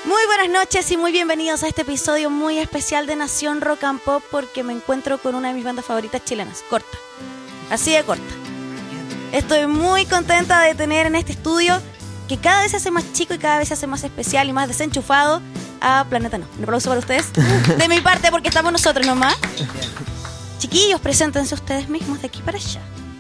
Muy buenas noches y muy bienvenidos a este episodio muy especial de Nación Rock and Pop, porque me encuentro con una de mis bandas favoritas chilenas, corta, así de corta. Estoy muy contenta de tener en este estudio, que cada vez se hace más chico y cada vez se hace más especial y más desenchufado, a Planeta No. Un aplauso para ustedes, de mi parte, porque estamos nosotros nomás. Chiquillos, preséntense ustedes mismos de aquí para allá.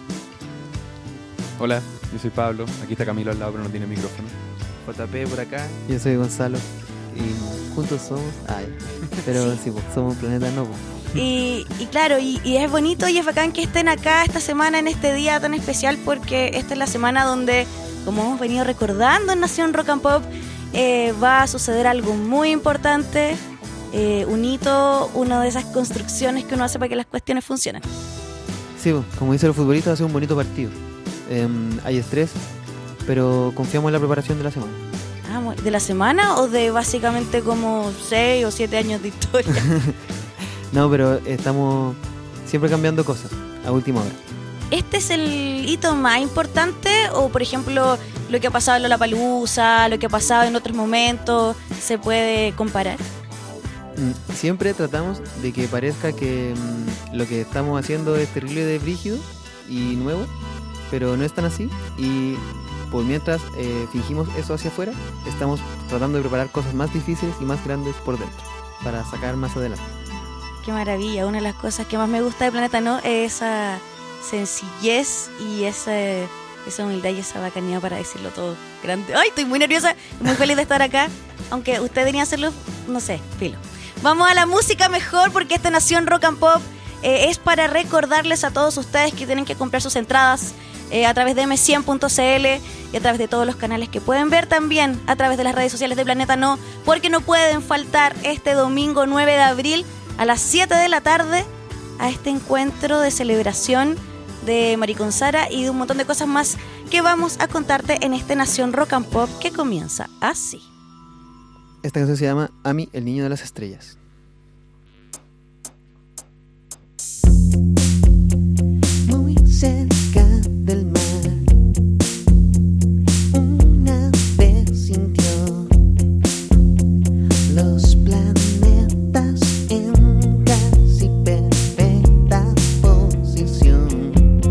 Hola, yo soy Pablo, aquí está Camilo al lado pero no tiene micrófono. JP por acá. Yo soy Gonzalo y juntos somos... pero sí, pues, somos Planeta No. Y claro, y es bonito y es bacán que estén acá esta semana, en este día tan especial, porque esta es la semana donde, como hemos venido recordando en Nación Rock and Pop, va a suceder algo muy importante, un hito, una de esas construcciones que uno hace para que las cuestiones funcionen. Sí, pues, como dicen los futbolistas, va a ser un bonito partido. Hay estrés, pero confiamos en la preparación de la semana. ¿De la semana o de básicamente como 6 o 7 años de historia? No, pero estamos siempre cambiando cosas a última hora. ¿Este es el hito más importante o, por ejemplo, lo que ha pasado en Lollapalooza, lo que ha pasado en otros momentos, se puede comparar? Siempre tratamos de que parezca que lo que estamos haciendo es terrible de brígido y nuevo, pero no es tan así, y por mientras fingimos eso hacia afuera, estamos tratando de preparar cosas más difíciles y más grandes por dentro para sacar más adelante. Qué maravilla. Una de las cosas que más me gusta de Planeta No es esa sencillez y esa humildad y esa bacanía para decirlo todo grande. ¡Ay, estoy muy nerviosa! Muy feliz de estar acá, aunque usted venía a hacerlo, no sé, filo. Vamos a la música mejor, porque esta Nación Rock and Pop es para recordarles a todos ustedes que tienen que comprar sus entradas a través de m100.cl y a través de todos los canales que pueden ver también a través de las redes sociales de Planeta No, porque no pueden faltar este domingo 9 de abril a las 7 de la tarde a este encuentro de celebración de Maricón Sara y de un montón de cosas más que vamos a contarte en este Nación Rock and Pop, que comienza así. Esta canción se llama Ami, el niño de las estrellas. Muy cerca del mar, una vez sintió los planetas en casi perfecta posición.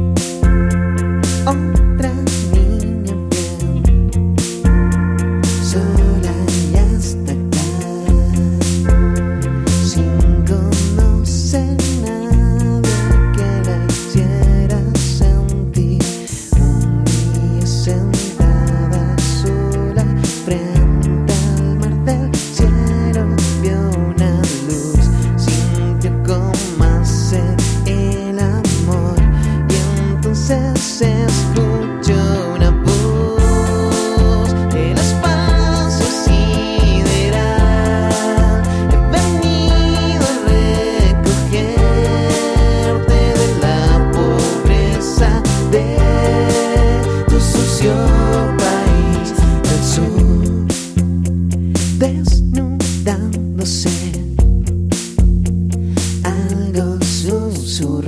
Otra niña bien, sola y hasta acá, sin conocer nadie que la hiciera sentir. Un día sentada sola frente al mar del cielo, vio una luz, sintió cómo hacer el amor, y entonces se escuchó una voz del espacio sideral. He venido a recogerte de la pobreza de tu sucio país del sur, desnudándose. Algo susurró,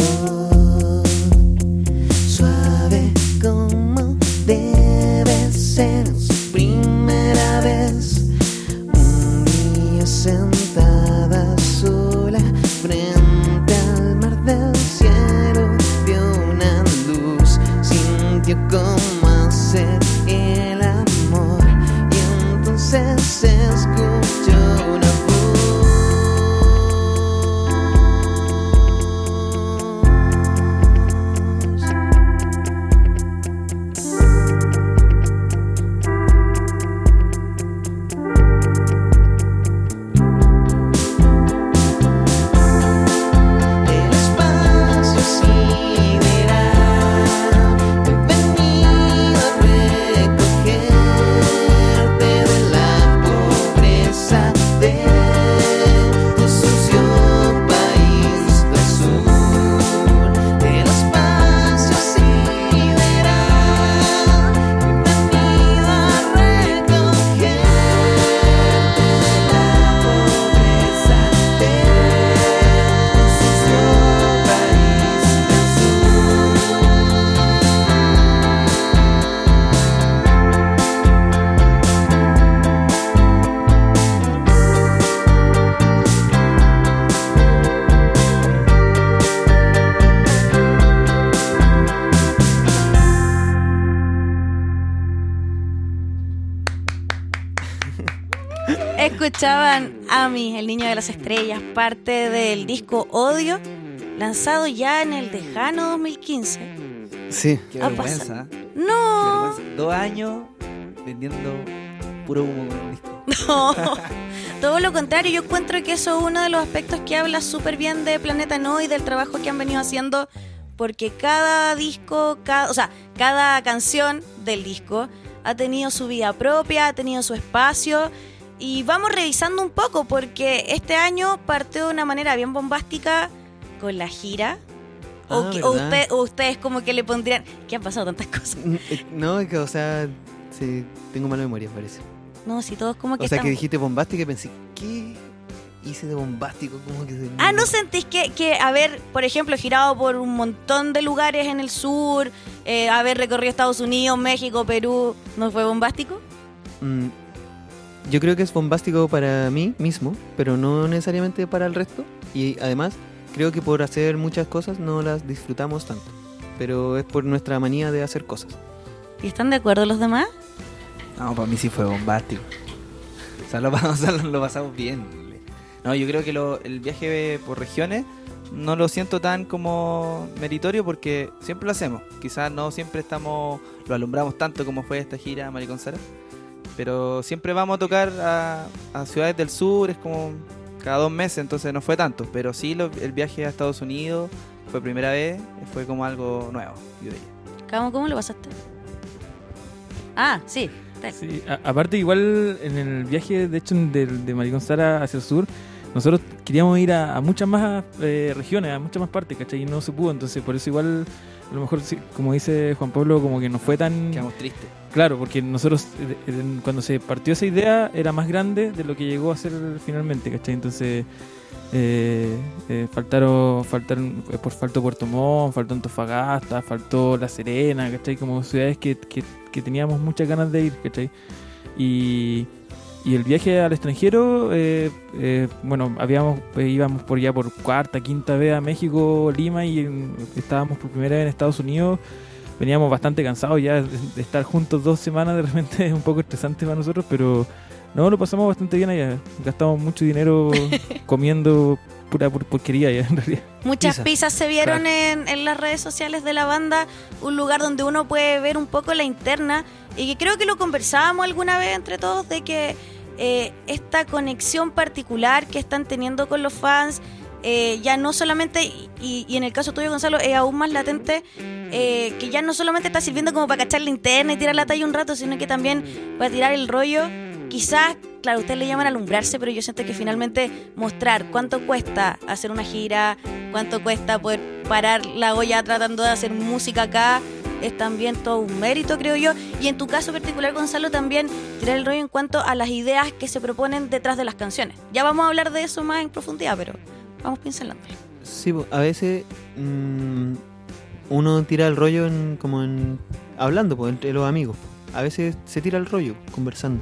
suave como debe ser su primera vez. Un día sentada sola frente al mar del cielo, vio una luz, sintió cómo hacer el amor, y entonces se escuchó una voz. El espacio sideral, he venido a recogerte de la pobreza Escuchaban Ami, el niño de las estrellas, parte del disco Odio, lanzado ya en el lejano 2015. Sí. Qué Ha vergüenza. No, Qué vergüenza. 2 años vendiendo puro humo con el disco. no. Todo lo contrario, yo encuentro que eso es uno de los aspectos que habla súper bien de Planeta No y del trabajo que han venido haciendo, porque cada disco, cada canción del disco ha tenido su vida propia, ha tenido su espacio, y vamos revisando un poco, porque este año partió de una manera bien bombástica con la gira. Ah, O ¿verdad? ustedes como que le pondrían... ¿Qué han pasado tantas cosas? No, es que, o sea, sí, tengo mala memoria, parece. No, si todos como que O sea, que estamos... dijiste bombástico y pensé, ¿qué hice de bombástico? ¿Cómo que se... Ah, ¿no sentís que haber, por ejemplo, girado por un montón de lugares en el sur, haber recorrido Estados Unidos, México, Perú, no fue bombástico? Yo creo que es bombástico para mí mismo, pero no necesariamente para el resto. Y además, creo que por hacer muchas cosas no las disfrutamos tanto. Pero es por nuestra manía de hacer cosas. ¿Y están de acuerdo los demás? No, para mí sí fue bombástico. O sea, lo pasamos bien. No, yo creo que el viaje por regiones no lo siento tan como meritorio porque siempre lo hacemos. Quizás no siempre lo alumbramos tanto como fue esta gira Maricón Sara. Pero siempre vamos a tocar a ciudades del sur, es como cada 2 meses, entonces no fue tanto. Pero sí, el viaje a Estados Unidos fue primera vez, fue como algo nuevo, yo diría. ¿Cómo lo pasaste? Ah, sí. Dale. Sí, aparte igual en el viaje, de hecho, de Maricón Sara hacia el sur, nosotros queríamos ir a muchas más regiones, a muchas más partes, ¿cachai? Y no se pudo, entonces por eso igual, a lo mejor, sí, como dice Juan Pablo, como que no fue tan... Quedamos tristes. Claro, porque nosotros, cuando se partió esa idea, era más grande de lo que llegó a ser finalmente, ¿cachai? Entonces, faltó Puerto Montt, faltó Antofagasta, faltó La Serena, ¿cachai? Como ciudades que teníamos muchas ganas de ir, ¿cachai? Y el viaje al extranjero, bueno, íbamos por ya por 4ª, 5ª vez a México, Lima, y estábamos por primera vez en Estados Unidos. Veníamos bastante cansados ya de estar juntos 2 semanas, de repente es un poco estresante para nosotros, pero no, lo pasamos bastante bien allá. Gastamos mucho dinero comiendo pura porquería ya, en realidad. Muchas Pizza. pizzas se vieron en las redes sociales de la banda, un lugar donde uno puede ver un poco la interna, y que creo que lo conversábamos alguna vez entre todos, de que esta conexión particular que están teniendo con los fans, ya no solamente, y en el caso tuyo, Gonzalo, es aún más latente, que ya no solamente está sirviendo como para cachar la interna y tirar la talla un rato, sino que también para tirar el rollo. Quizás, claro, ustedes le llaman alumbrarse, pero yo siento que finalmente mostrar cuánto cuesta hacer una gira, cuánto cuesta poder parar la olla tratando de hacer música acá, es también todo un mérito, creo yo. Y en tu caso particular, Gonzalo, también tirar el rollo en cuanto a las ideas que se proponen detrás de las canciones. Ya vamos a hablar de eso más en profundidad, pero vamos pincelando. Sí, a veces uno tira el rollo hablando entre los amigos. A veces se tira el rollo conversando.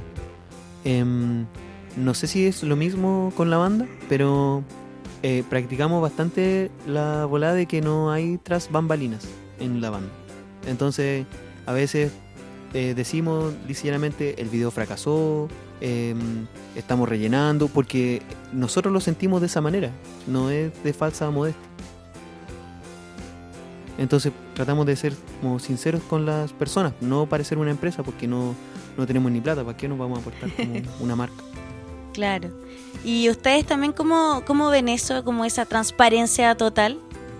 No sé si es lo mismo con la banda, pero practicamos bastante la volada de que no hay tras bambalinas en la banda. Entonces, a veces decimos ligeramente el video fracasó, estamos rellenando, porque nosotros lo sentimos de esa manera, no es de falsa modestia. Entonces tratamos de ser como sinceros con las personas, no parecer una empresa, porque no tenemos ni plata, ¿para qué nos vamos a aportar como una marca? Claro. ¿Y ustedes también cómo ven eso, como esa transparencia total?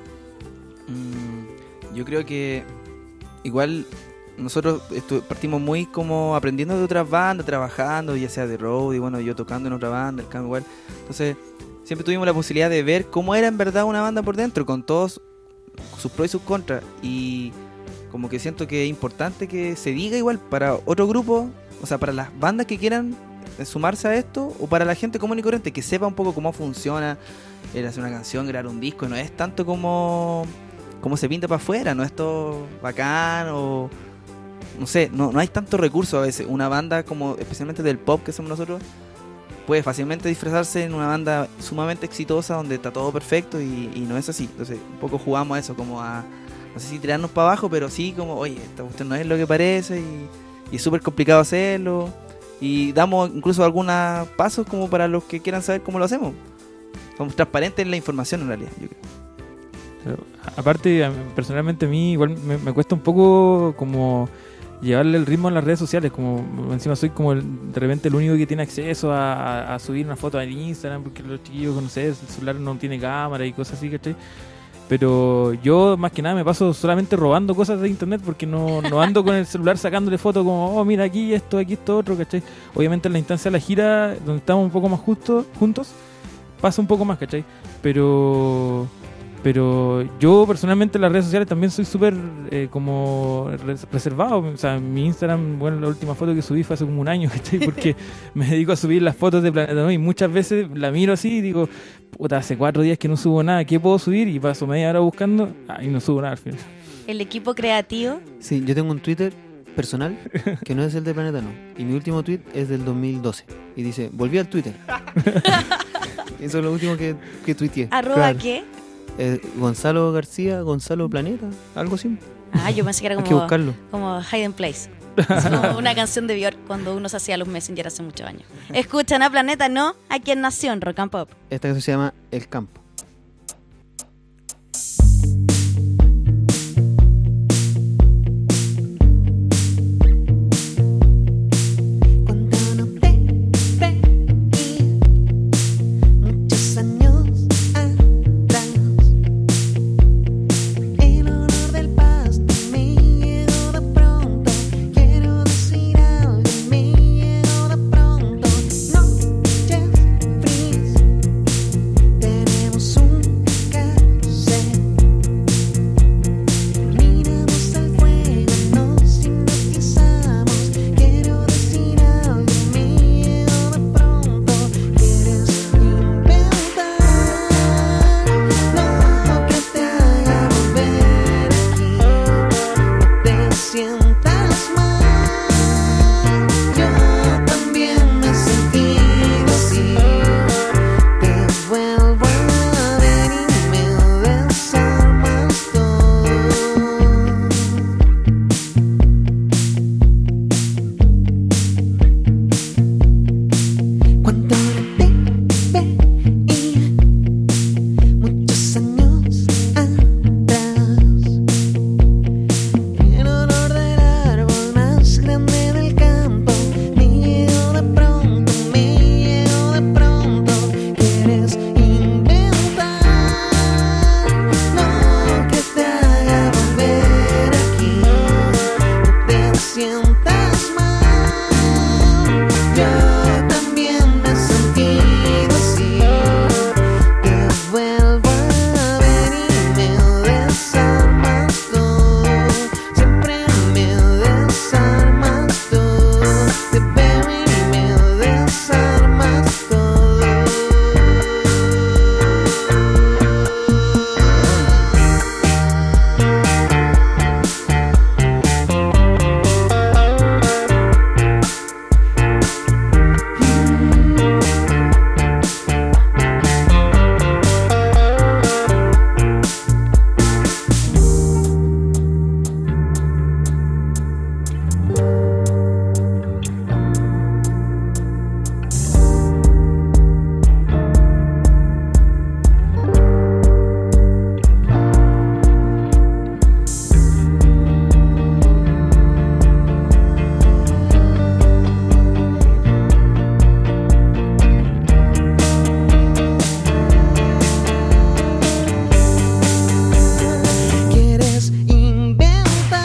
Yo creo que igual nosotros partimos muy como aprendiendo de otras bandas, trabajando, ya sea de road, y bueno, yo tocando en otra banda, el cambio igual. Entonces siempre tuvimos la posibilidad de ver cómo era en verdad una banda por dentro, con todos sus pros y sus contras, y como que siento que es importante que se diga igual para otro grupo, o sea, para las bandas que quieran sumarse a esto, o para la gente común y corriente que sepa un poco cómo funciona el hacer una canción, grabar un disco. No es tanto como se pinta para afuera, no es todo bacán, o no sé, no hay tanto recurso a veces. Una banda como especialmente del pop que somos nosotros puede fácilmente disfrazarse en una banda sumamente exitosa donde está todo perfecto, y no es así. Entonces un poco jugamos a eso, como a, no sé si tirarnos para abajo, pero sí como, oye, esta cuestión no es lo que parece, y es súper complicado hacerlo, y damos incluso algunos pasos como para los que quieran saber cómo lo hacemos. Somos transparentes en la información en realidad, yo creo. Pero, aparte, personalmente a mí igual me cuesta un poco como llevarle el ritmo en las redes sociales, como encima soy como de repente el único que tiene acceso a subir una foto en Instagram, porque los chiquillos, no sé, el celular no tiene cámara y cosas así, ¿cachai? Pero yo más que nada me paso solamente robando cosas de internet, porque no ando con el celular sacándole fotos como, oh, mira aquí esto otro, ¿cachai? Obviamente en la instancia de la gira, donde estamos un poco más juntos, pasa un poco más, ¿cachai? Pero yo personalmente en las redes sociales también soy súper como reservado. O sea, mi Instagram, bueno, la última foto que subí fue hace como un año, ¿cachai? Porque me dedico a subir las fotos de Planeta No y muchas veces la miro así y digo, puta, hace 4 días que no subo nada, ¿qué puedo subir? Y paso media hora buscando y no subo nada al final. El equipo creativo. Sí, yo tengo un Twitter personal que no es el de Planeta No. Y mi último tweet es del 2012. Y dice, volví al Twitter. Eso es lo último que tuiteé. ¿Arroba Claro. qué? Gonzalo García, Gonzalo Planeta, algo así. Ah, yo pensé que era Hay que como, buscarlo. como Hidden Place. Es como una canción de Björk cuando uno se hacía los Messenger hace muchos años. Escuchan a Planeta No, aquí en Nación Rock and Pop. Esta canción se llama El Campo. Cuando no te veía muchos años atrás, el olor del pasto me llegó de pronto. Quiero decir algo, me llegó de pronto. Noches frías, tenemos un cassette. Miramos al fuego, nos hipnotizamos. Quiero decir algo, me llegó de pronto. Quieres inventar lo que te haga volver aquí. No te sientas mal, yo también me he sentido así. Te vuelvo a ver y me desarmas todo. Cuando no te veía muchos años atrás, el olor del árbol más grande del campo me llegó de pronto, me llegó de pronto. Quieres inventar lo que te haga volver aquí. No te sientas mal, yo también me he sentido así. Te vuelvo a ver y me desarmas todo. Siempre me desarmas todo. Te veo y me desarmas todo. Quieres inventar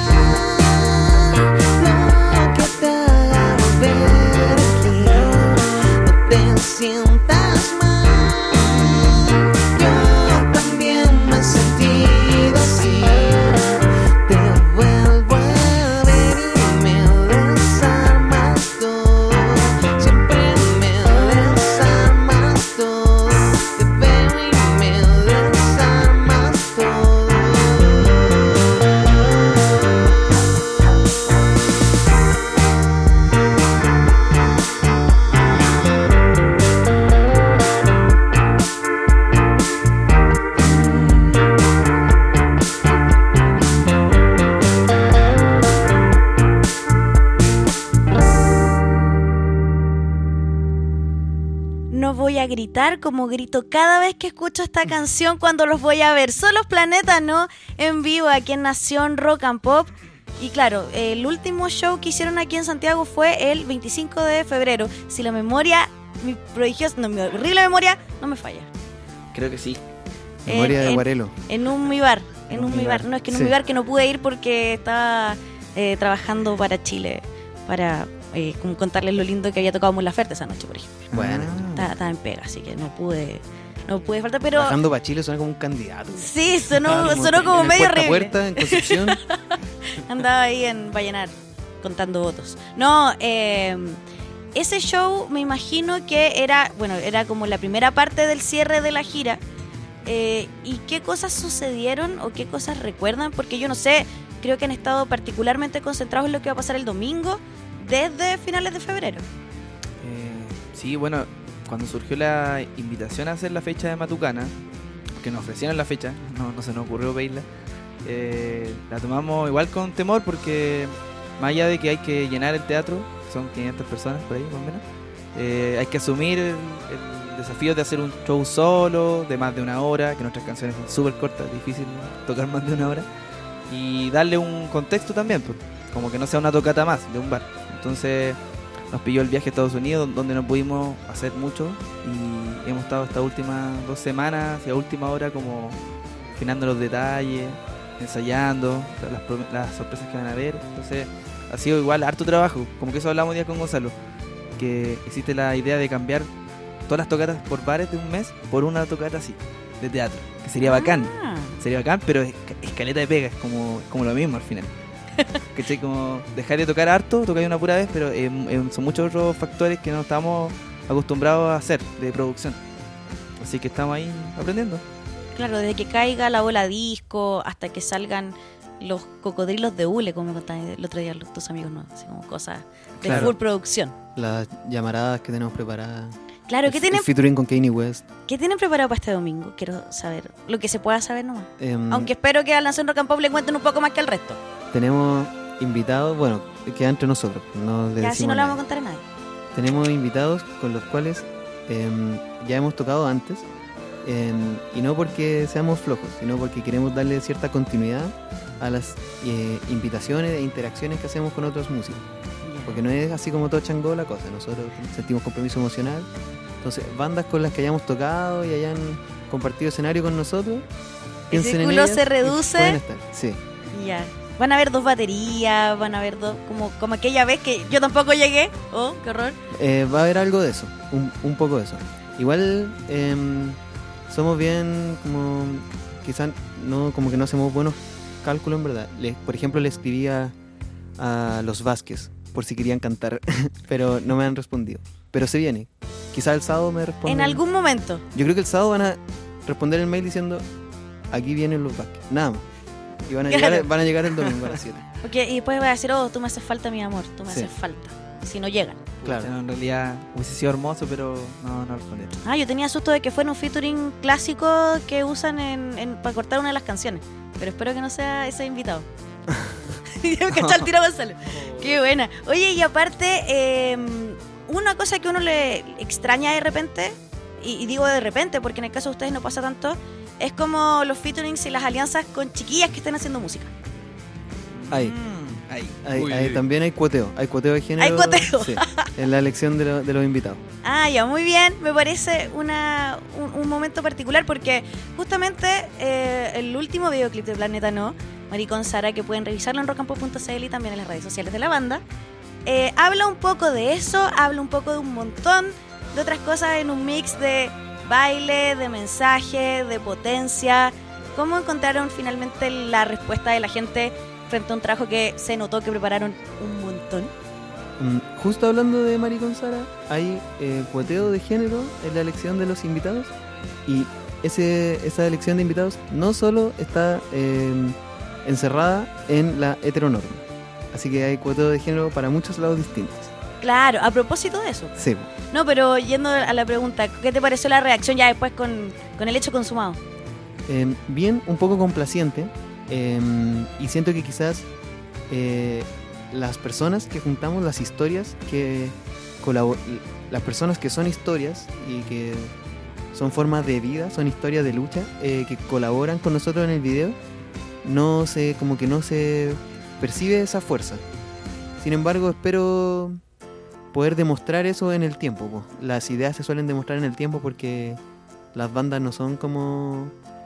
lo que te haga volver aquí. No te sientas mal, yo también me he sentido así. Te vuelvo a ver y me desarmas todo. Siempre me desarmas todo. Te veo y me desarmas todo. no voy a gritar como grito cada vez que escucho esta canción cuando los voy a ver. Son los Planeta No en vivo aquí en Nación Rock and Pop. Y claro, el último show que hicieron aquí en Santiago fue el 25 de febrero. Si la memoria, mi horrible memoria, no me falla. Creo que sí. Memoria de Guarelo. En un Mi Bar. En un Mi Bar. No, es que en un Sí. Mi Bar que no pude ir porque estaba trabajando para Chile. Para como contarles lo lindo que había tocado Mon Laferte esa noche, por ejemplo. Bueno, Estaba en pega, así que no pude faltar, pero... bajando para Chile suena como un candidato. Sí, sonó como en el medio puerta a horrible. puerta en Concepción. Andaba ahí en Vallenar contando votos. No, ese show me imagino que era como la primera parte del cierre de la gira. ¿Y qué cosas sucedieron o qué cosas recuerdan? Porque yo no sé, creo que han estado particularmente concentrados en lo que va a pasar el domingo desde finales de febrero. Sí, bueno, cuando surgió la invitación a hacer la fecha de Matucana, que nos ofrecieron la fecha, no se nos ocurrió pedirla, la tomamos igual con temor porque más allá de que hay que llenar el teatro, son 500 personas por ahí más o menos, hay que asumir el desafío de hacer un show solo, de más de una hora, que nuestras canciones son súper cortas, difícil tocar más de una hora, y darle un contexto también, pues, como que no sea una tocata más de un bar. Entonces nos pilló el viaje a Estados Unidos, donde no pudimos hacer mucho, y hemos estado estas últimas 2 semanas y a última hora como afinando los detalles, ensayando las sorpresas que van a haber. Entonces ha sido igual harto trabajo, como que eso hablamos un día con Gonzalo, que existe la idea de cambiar todas las tocatas por bares de un mes por una tocata así, de teatro, que sería bacán. Ah. Sería bacán, pero es caleta de pega, es como lo mismo al final. ¿Cachai? Como dejar de tocar harto, tocar una pura vez, pero son muchos otros factores que no estamos acostumbrados a hacer de producción. Así que estamos ahí aprendiendo. Claro, desde que caiga la bola disco hasta que salgan los cocodrilos de hule, como me contaban el otro día tus amigos, ¿no? Así como cosas de Claro. full producción. Las llamaradas que tenemos preparadas. Claro, ¿qué El tienen featuring con Kanye West. preparado para este domingo? Quiero saber, lo que se pueda saber nomás. Em, Aunque espero que a Nación Rock and Pop le cuenten un poco más que al resto. Tenemos invitados, bueno, queda entre nosotros. No le Ya así decimos no le a vamos a nadie. contar a nadie. Tenemos invitados con los cuales ya hemos tocado antes. Y no porque seamos flojos, sino porque queremos darle cierta continuidad a las invitaciones e interacciones que hacemos con otros músicos. Porque no es así como todo changó la cosa. Nosotros sentimos compromiso emocional. Entonces, bandas con las que hayamos tocado y hayan compartido escenario con nosotros, El piensen en círculo ellas se y reduce. pueden estar. Sí. Ya. Van a haber 2 baterías, van a haber 2, como aquella vez que yo tampoco llegué. Oh, qué horror. Va a haber algo de eso, un poco de eso. Igual somos bien como, quizás no, como que no hacemos buenos cálculos en verdad. Por ejemplo, le escribí a los Vázquez por si querían cantar, pero no me han respondido. Pero se viene. Quizás el sábado me responden. En algún momento. Yo creo que el sábado van a responder el mail diciendo, aquí vienen los Vázquez. Nada más. Y van a, Claro. van a llegar el domingo a las 7. Porque, y después va a decir, oh, tú me haces falta, mi amor, tú me Sí. haces falta. Si no llegan. Claro. En realidad hubiese sido hermoso, pero no respondieron. Ah, yo tenía susto de que fuera un featuring clásico que usan para cortar una de las canciones. Pero espero que no sea ese invitado. Ya me cachó el tiro Gonzalo. Qué buena. Oye, y aparte, una cosa que uno le extraña de repente, y digo de repente porque en el caso de ustedes no pasa tanto, es como los featurings y las alianzas con chiquillas que están haciendo música. Ahí. Ahí. Ahí también hay cuoteo de género. Hay cuoteo. Sí, en la elección de los invitados. Ah, ya, muy bien. Me parece un momento particular porque justamente el último videoclip de Planeta No, Maricón Sara, que pueden revisarlo en rockandpop.cl y también en las redes sociales de la banda, habla un poco de eso, habla un poco de un montón de otras cosas en un mix de baile, de mensaje, de potencia. ¿Cómo encontraron finalmente la respuesta de la gente frente a un trabajo que se notó que prepararon un montón? Justo hablando de Maricón Sara, hay cuoteo de género en la elección de los invitados. Y esa elección de invitados no solo está encerrada en la heteronorma. Así que hay cuoteo de género para muchos lados distintos. Claro, a propósito de eso. Sí. No, pero yendo a la pregunta, ¿qué te pareció la reacción ya después con el hecho consumado? Bien, un poco complaciente. Y siento que quizás las personas que juntamos las historias que las personas que son historias y que son formas de vida, son historias de lucha, que colaboran con nosotros en el video, como que no se percibe esa fuerza. Sin embargo, espero poder demostrar eso en el tiempo, po. Las ideas se suelen demostrar en el tiempo porque las bandas no son como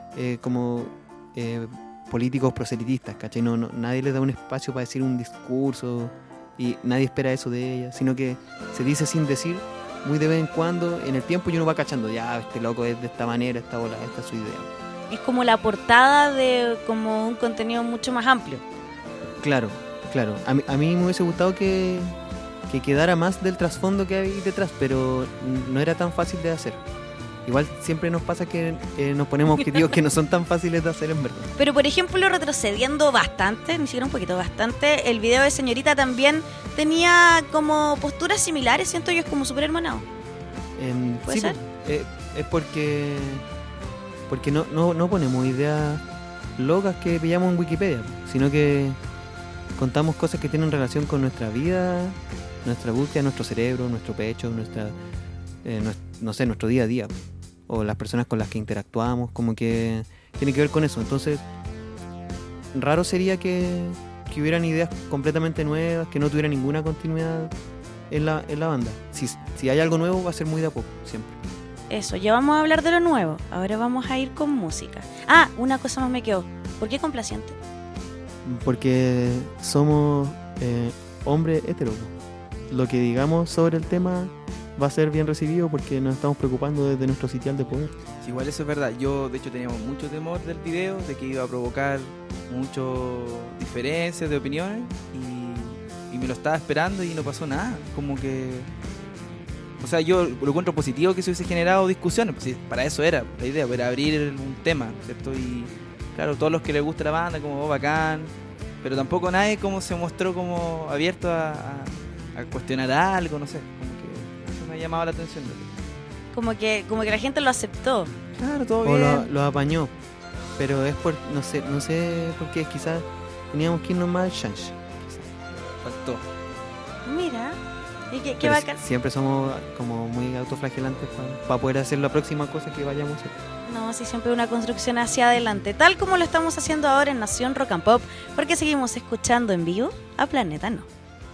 políticos proselitistas, ¿cachai? Nadie les da un espacio para decir un discurso y nadie espera eso de ellas, sino que se dice sin decir muy de vez en cuando en el tiempo y uno va cachando, ya, este loco es de esta manera, esta es su idea. Es como la portada de como un contenido mucho más amplio. Claro. A mí me hubiese gustado que quedara más del trasfondo que hay detrás, pero no era tan fácil de hacer. Igual siempre nos pasa que nos ponemos objetivos que no son tan fáciles de hacer en verdad. Pero por ejemplo, retrocediendo bastante, ni siquiera un poquito, bastante, el video de Señorita también tenía como posturas similares, siento yo, es como súper hermanado. ¿Puede ser? Es porque no ponemos ideas locas que pillamos en Wikipedia, sino que contamos cosas que tienen relación con nuestra vida, nuestra búsqueda, nuestro cerebro, nuestro pecho, nuestro día a día, o las personas con las que interactuamos, como que tiene que ver con eso. Entonces, raro sería que hubieran ideas completamente nuevas, que no tuvieran ninguna continuidad en la banda. Si hay algo nuevo, va a ser muy de a poco, siempre. Eso, ya vamos a hablar de lo nuevo. Ahora vamos a ir con música. Ah, una cosa más me quedó. ¿Por qué complaciente? Porque somos hombres heteros. Lo que digamos sobre el tema va a ser bien recibido porque nos estamos preocupando desde nuestro sitial de poder. Sí, igual eso es verdad. Yo, de hecho, teníamos mucho temor del video, de que iba a provocar muchas diferencias de opiniones y me lo estaba esperando y no pasó nada. Como que... O sea, yo lo encuentro positivo que se hubiese generado discusiones, pues, sí, para eso era la idea, para abrir un tema, ¿cierto? Y claro, todos los que les gusta la banda, como bacán, pero tampoco nadie como se mostró como abierto a cuestionar algo, no sé, como que eso me ha llamado la atención. Como que la gente lo aceptó. Claro, todo O bien. lo apañó, pero es por, no sé por qué, quizás teníamos que irnos más al change. Faltó. Mira, y qué Pero bacán. siempre somos como muy autoflagelantes para poder hacer la próxima cosa que vayamos a hacer. No, sí, siempre una construcción hacia adelante, tal como lo estamos haciendo ahora en Nación Rock and Pop, porque seguimos escuchando en vivo a Planeta No.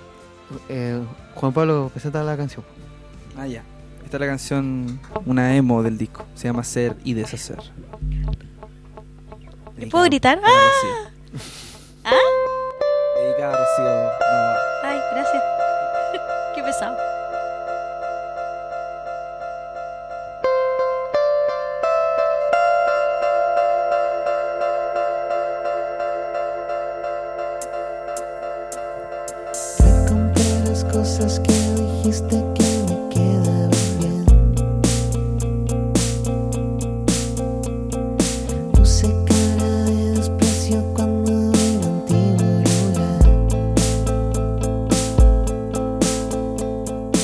Juan Pablo, presenta la canción. Ah, ya. Esta es la canción, una emo del disco. Se llama Ser y Deshacer. ¿Puedo gritar? Para ¡Ah! Rocío. ¿Ah? Dedicada a Rocío Nova. Ay, gracias. Qué pesado. Recompré las cosas que dijiste que me quedaban bien. Puse cara de desprecio cuando en antiguo lugar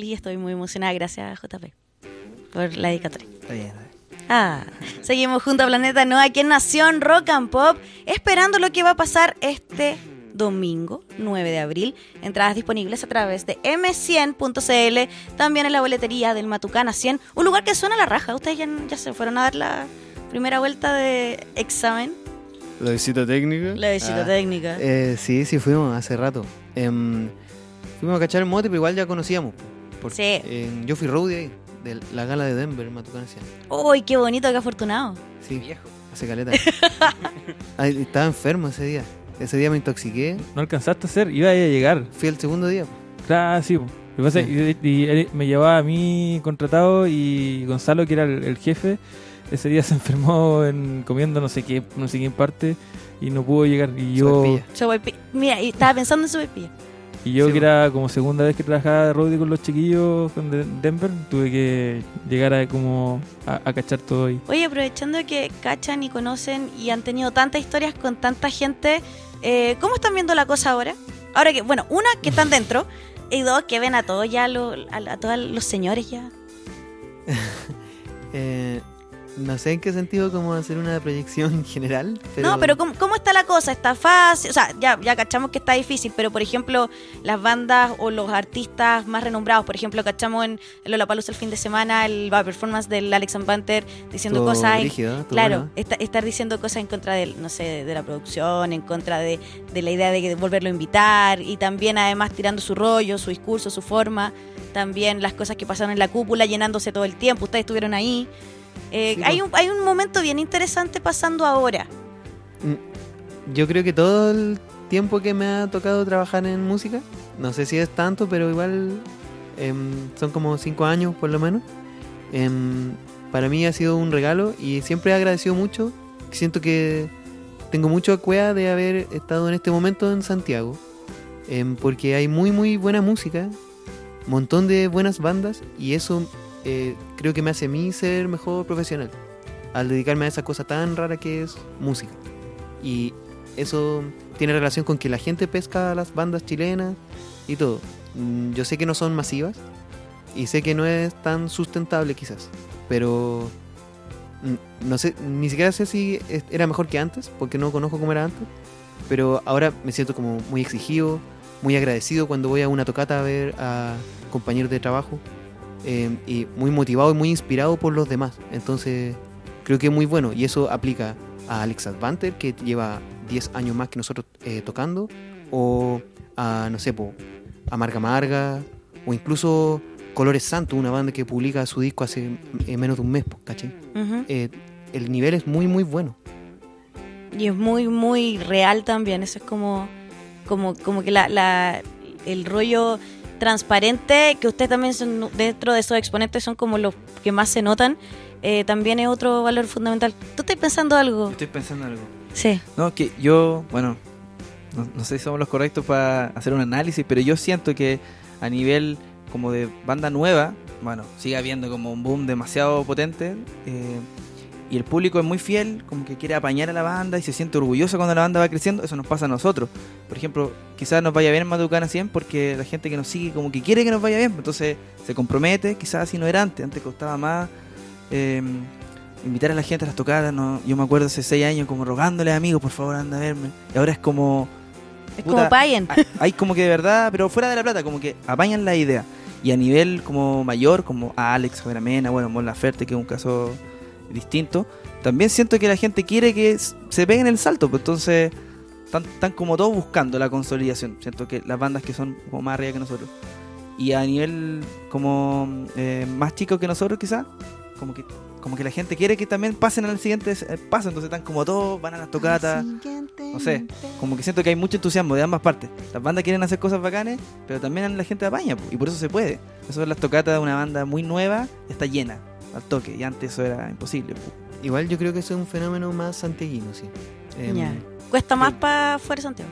y estoy muy emocionada. Gracias, JP, por la dedicatoria. Está bien. Seguimos junto a Planeta No aquí en Nación Rock and Pop, esperando lo que va a pasar este domingo 9 de abril. Entradas disponibles a través de m100.cl, también en la boletería del Matucana 100, un lugar que suena a la raja. Ustedes ya se fueron a dar la primera vuelta de examen, ¿La visita técnica? la visita técnica. Sí, fuimos hace rato. Fuimos a cachar el mote, pero igual ya conocíamos. Sí. Yo fui roadie ahí, de la gala de Denver, Matucana 100. ¡Uy, qué bonito, qué afortunado! Sí, hace caleta. Ay, estaba enfermo ese día. Ese día me intoxiqué. No alcanzaste a hacer, iba a llegar. Fui el segundo día. Claro, sí. Po. Lo que pasa es que él me llevaba a mí contratado y Gonzalo, que era el jefe, ese día se enfermó comiendo no sé qué en parte y no pudo llegar. Y yo, Mira, y estaba pensando en Sopaipilla. y yo Sí, que era como segunda vez que trabajaba de roadie con los chiquillos con Denver, tuve que llegar a cachar todo ahí. Oye, aprovechando que cachan y conocen y han tenido tantas historias con tanta gente, ¿cómo están viendo la cosa ahora? Ahora que, bueno, una, que están dentro, y dos, que ven a todos ya, a todos los señores ya. No sé en qué sentido como hacer una proyección general. No, pero ¿cómo está la cosa? ¿Está fácil? O sea, ya cachamos que está difícil, pero por ejemplo, las bandas o los artistas más renombrados, por ejemplo, cachamos en Lollapalooza el fin de semana el performance del Alex and Banter diciendo Todo cosas. brígido, todo Claro, bueno. estar diciendo cosas en contra del, no sé, de la producción, en contra de la idea de volverlo a invitar, y también además tirando su rollo, su discurso, su forma, también las cosas que pasaron en la cúpula llenándose todo el tiempo. Ustedes estuvieron ahí. Sí, hay un momento bien interesante pasando ahora. Yo creo que todo el tiempo que me ha tocado trabajar en música, no sé si es tanto, pero igual son como 5 años por lo menos. Para mí ha sido un regalo y siempre he agradecido mucho. Siento que tengo mucho cueva de haber estado en este momento en Santiago, porque hay muy muy buena música, un montón de buenas bandas, y eso creo que me hace a mí ser mejor profesional al dedicarme a esa cosa tan rara que es música. Y eso tiene relación con que la gente pesca a las bandas chilenas y todo. Yo sé que no son masivas y sé que no es tan sustentable quizás, pero no sé, ni siquiera sé si era mejor que antes, porque no conozco cómo era antes, pero ahora me siento como muy exigido, muy agradecido cuando voy a una tocata a ver a compañeros de trabajo, y muy motivado y muy inspirado por los demás. Entonces creo que es muy bueno, y eso aplica a Alex Advanter, que lleva 10 años más que nosotros tocando, o a, no sé, a Marga Marga, o incluso Colores Santos, una banda que publica su disco hace menos de un mes, ¿cachai? Ujú. El nivel es muy muy bueno. Y es muy, muy real también. Eso es como que el rollo transparente, que ustedes también son dentro de esos exponentes, son como los que más se notan. También es otro valor fundamental. ¿Tú estás pensando algo? Estoy pensando algo. Sí. No, que yo, bueno, no sé si somos los correctos para hacer un análisis, pero yo siento que a nivel como de banda nueva, bueno, sigue habiendo como un boom demasiado potente, y el público es muy fiel, como que quiere apañar a la banda y se siente orgulloso cuando la banda va creciendo. Eso nos pasa a nosotros. Por ejemplo, quizás nos vaya bien en Matucana 100 porque la gente que nos sigue como que quiere que nos vaya bien, entonces se compromete. Quizás así no era antes costaba más invitar a la gente a las tocadas, ¿no? Yo me acuerdo hace 6 años como rogándole a amigos, por favor anda a verme, y ahora es como Es puta, como paguen. hay como que de verdad, pero fuera de la plata, como que apañan la idea. Y a nivel como mayor, como a Alex, Javier Amena, bueno, Mon Laferte, que es un caso distinto, también siento que la gente quiere que se peguen el salto, pues entonces están como todos buscando la consolidación. Siento que las bandas que son como más arriba que nosotros, y a nivel como más chico que nosotros quizás, como que la gente quiere que también pasen al siguiente paso, entonces están como todos, van a las tocatas, no sé, como que siento que hay mucho entusiasmo de ambas partes. Las bandas quieren hacer cosas bacanes, pero también la gente apaña, y por eso se puede. Eso es las tocatas de una banda muy nueva, está llena al toque, y antes eso era imposible. Igual yo creo que eso es un fenómeno más santiaguino, sí. Ya. Cuesta más para fuera de Santiago.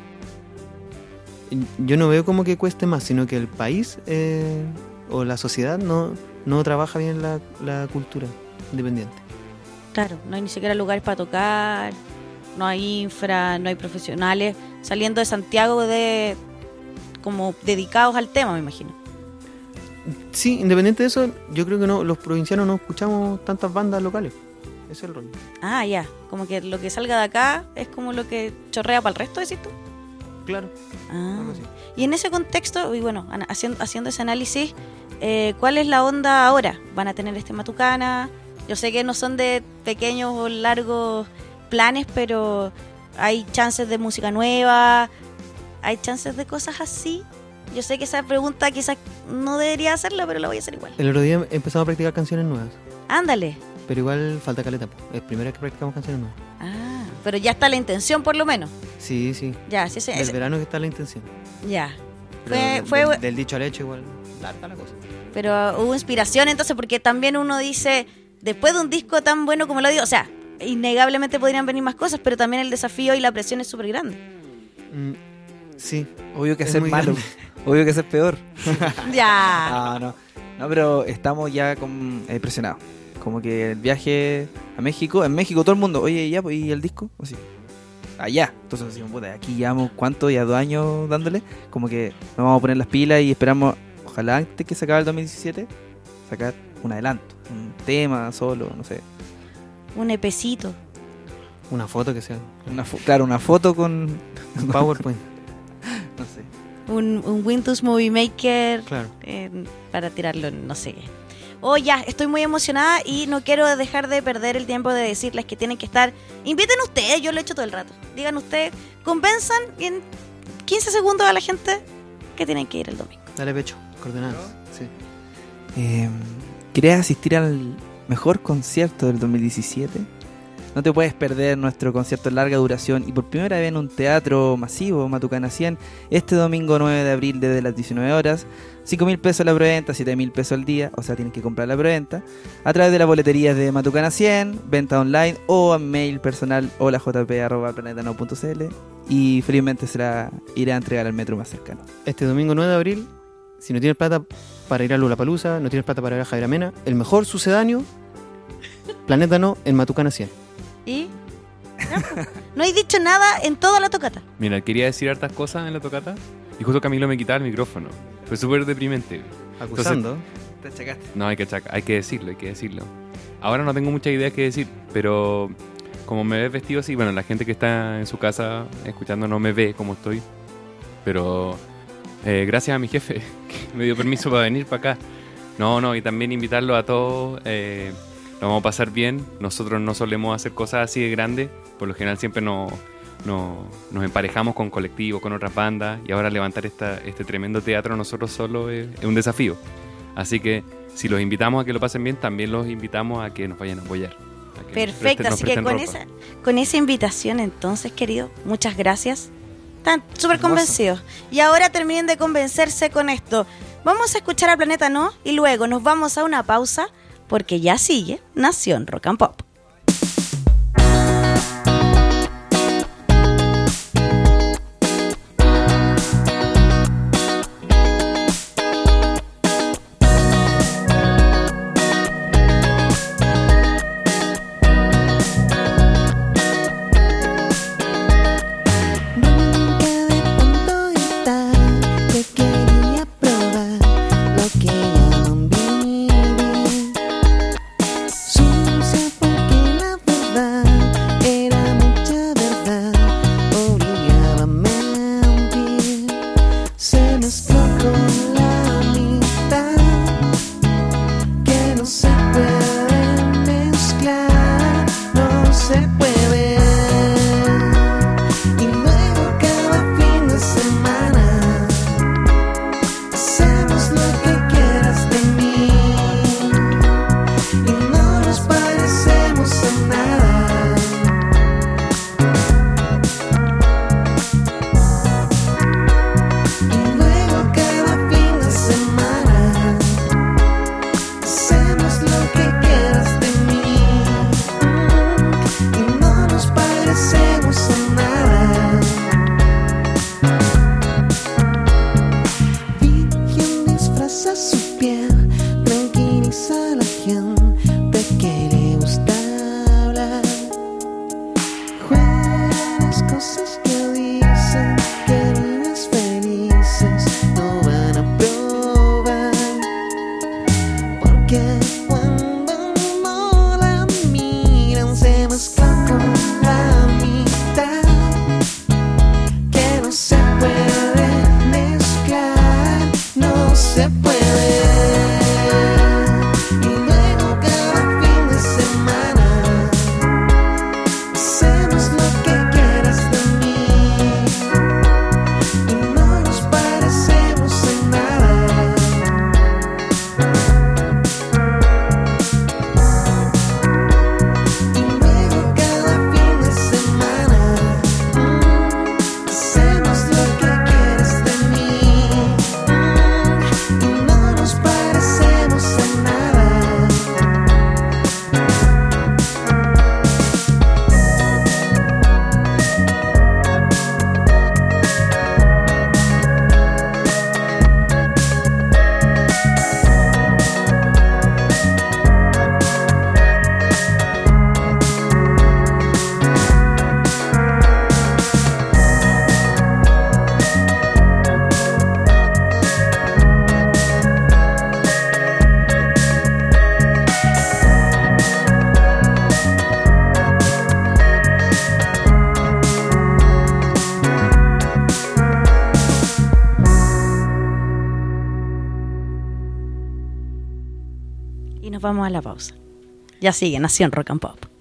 Yo no veo como que cueste más, sino que el país o la sociedad no trabaja bien la cultura independiente. Claro, no hay ni siquiera lugares para tocar, no hay infra, no hay profesionales saliendo de Santiago como dedicados al tema, me imagino. Sí, independiente de eso, yo creo que no, los provincianos no escuchamos tantas bandas locales. Ese es el rollo. Ah, ya. Como que lo que salga de acá es como lo que chorrea para el resto, decís tú. Claro. Ah. Algo así. Y en ese contexto, y bueno, haciendo ese análisis, ¿cuál es la onda ahora? ¿Van a tener Matucana? Yo sé que no son de pequeños o largos planes, pero hay chances de música nueva, hay chances de cosas así. Yo sé que esa pregunta quizás no debería hacerla, pero la voy a hacer igual. El otro día empezamos a practicar canciones nuevas, Ándale. pero igual falta caleta. Po. Es primera vez que practicamos canciones nuevas. Ah, pero ya está la intención por lo menos. Sí, sí. Ya, sí, Del verano que está la intención. ya. Pero del dicho al hecho igual, larga la cosa. Pero hubo inspiración entonces, porque también uno dice, después de un disco tan bueno como lo digo, o sea, innegablemente podrían venir más cosas, pero también el desafío y la presión es súper grande. Sí. Obvio que Es ser muy malo. grande. Obvio que ser peor. Ya. No, pero estamos ya presionados. Como que el viaje a México, en México todo el mundo, oye, ya, pues, ¿y el disco? O sí. Allá. Entonces decimos, puta, aquí llevamos cuánto, ya 2 años dándole. Como que nos vamos a poner las pilas y esperamos, ojalá antes que se acabe el 2017, sacar un adelanto, un tema solo, no sé. Un epecito. Una foto que sea. Claro, una foto con, Un PowerPoint. no sé. Un Windows Movie Maker Claro. para tirarlo, no sé qué. Oh, ya, estoy muy emocionada y no quiero dejar de perder el tiempo de decirles que tienen que estar. Inviten ustedes, yo lo he hecho todo el rato. Digan ustedes, convenzan en 15 segundos a la gente que tienen que ir el domingo. Dale pecho. Coordenadas. Sí. ¿Quieres asistir al mejor concierto del 2017? No te puedes perder nuestro concierto de larga duración y por primera vez en un teatro masivo, Matucana 100, este domingo 9 de abril desde las 19 horas. 5.000 pesos la preventa, 7.000 pesos al día, o sea, tienes que comprar la preventa a través de las boleterías de Matucana 100, venta online o a mail personal holajp@planetano.cl y felizmente se la irá a entregar al metro más cercano. Este domingo 9 de abril, si no tienes plata para ir a Lollapalooza, no tienes plata para ir a Javier Amena, el mejor sucedáneo, Planeta No, en Matucana 100. ¿Y? Ya, pues. No he dicho nada en toda la tocata. Mira, quería decir hartas cosas en la tocata y justo Camilo me quitaba el micrófono. Fue súper deprimente. Acusando. Te achacaste. No, hay que decirlo. Ahora no tengo muchas ideas que decir, pero como me ves vestido así, bueno, la gente que está en su casa escuchando no me ve como estoy, pero gracias a mi jefe que me dio permiso para venir para acá. No, y también invitarlo a todos, lo vamos a pasar bien. Nosotros no solemos hacer cosas así de grandes, por lo general siempre nos emparejamos con colectivos, con otras bandas, y ahora levantar este tremendo teatro nosotros solo es un desafío. Así que si los invitamos a que lo pasen bien, también los invitamos a que nos vayan a apoyar. A que Perfecto, nos así que presten con esa invitación entonces, querido, muchas gracias. Están súper convencidos. Y ahora terminen de convencerse con esto. Vamos a escuchar a Planeta No y luego nos vamos a una pausa porque ya sigue Nación Rock and Pop. Sucia por vamos a la pausa. Ya sigue Nación Rock and Pop.